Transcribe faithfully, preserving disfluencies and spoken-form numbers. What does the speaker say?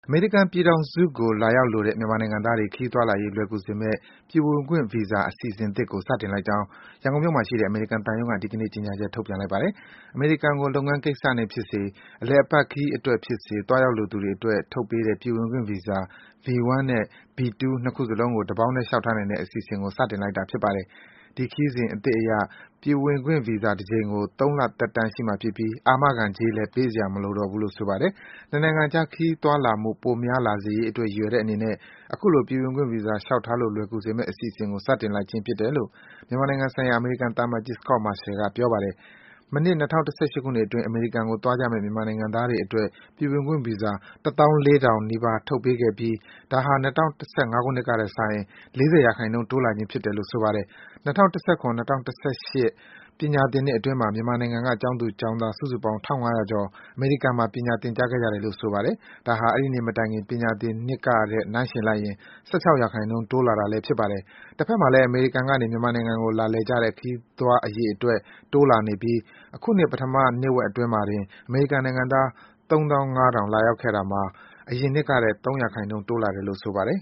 အမေရိကန်ပြည်ထောင်စုကို လာရောက်လိုတဲ့ မြန်မာနိုင်ငံသားတွေ ခရီးသွားလာရေး လွယ်ကူစေမယ့် ပြည်ဝင်ခွင့်ဗီဇာ အစီအစဉ်သစ်ကို စတင်လိုက်ကြောင်း ရန်ကုန်မြို့မှာရှိတဲ့ အမေရိကန်သံရုံးက ဒီကနေ့ ကြေညာချက် ထုတ်ပြန်လိုက်ပါတယ်။ အမေရိကန်ကို လုပ်ငန်းကိစ္စနဲ့ဖြစ်စေ၊ အလည်အပတ်ခရီးအတွက်ဖြစ်စေ သွားရောက်လိုသူတွေအတွက် ထုတ်ပေးတဲ့ ပြည်ဝင်ခွင့်ဗီဇာ ဗီ ဝန်း နဲ့ ဗီ တူး နှစ်ခုစလုံးကို တပေါင်းတည်း လျှောက်ထားနိုင်တဲ့ အစီအစဉ်ကို စတင်လိုက်တာ ဖြစ်ပါတယ်။ ဒီခရီးစဉ်အသစ်အရ ပြည်ဝင်ခွင့်ဗီဇာတကြိမ်ကို သုံးလ သက်တမ်းရှိမှာဖြစ်ပြီး အာမခံကြေးလည်း ပေးစရာမလိုတော့ဘူးလို့ ဆိုပါတယ်။ နှစ်နိုင်ငံအကြား ခရီးသွားလာမှု ပိုများလာစေရေးအတွက် ရည်ရွယ်တဲ့အနေနဲ့ အခုလို ပြည်ဝင်ခွင့်ဗီဇာ လျှောက်ထားလို့ လွယ်ကူစေမယ့် အစီအစဉ်ကို စတင်လိုက်ခြင်းဖြစ်တယ်လို့ မြန်မာနိုင်ငံဆိုင်ရာ အမေရိကန်သံအမတ်ကြီး Scot Marciel က ပြောပါတယ်။ မနှစ် ၂၀၁၈ ခုနှစ်အတွင်း အမေရိကန်ကို သွားကြမယ့် မြန်မာနိုင်ငံသားတွေအတွက် ပြည်ဝင်ခွင့်ဗီဇာ ၁၄,၀၀၀ နီးပါး ထုတ်ပေးခဲ့ပြီး ဒါဟာ ၂၀၁၅ ခုနှစ်ကထက်စာရင် ၄၀ ရာခိုင်နှုန်း တိုးလာခြင်းဖြစ်တယ်လို့ ဆိုပါတယ်။ ၂၀၁၇-၂၀၁၈ ပညာသင်နှစ်အတွင်းမှာ မြန်မာနိုင်ငံက ကျောင်းသူကျောင်းသား စုစုပေါင်း ၁,၅၀၀ ကျော် အမေရိကန်မှာ ပညာသင်ကြားခဲ့ကြတယ်လို့ ဆိုပါတယ်။ ဒါဟာ အဲဒီနှစ်မတိုင်ခင် ပညာသင်နှစ်ကထက် နှိုင်းယှဉ်လိုက်ရင် ၁၆ ရာခိုင်နှုန်း တိုးလာတာလည်း ဖြစ်ပါတယ်။ တဘက်မှာလည်း အမေရိကန်ကနေ မြန်မာနိုင်ငံကို လာလည်ကြတဲ့ ခရီးသွားအရေအတွက် တိုးလာနေပြီး အခုနှစ် ပထမနှစ်ဝက်အတွင်းမှာတင် အမေရိကန်နိုင်ငံသား ၃၅,၀၀၀ လာရောက်ခဲ့တာမှာ အရင်နှစ်ကထက် ၃ ရာခိုင်နှုန်း တိုးလာတယ်လို့ ဆိုပါတယ်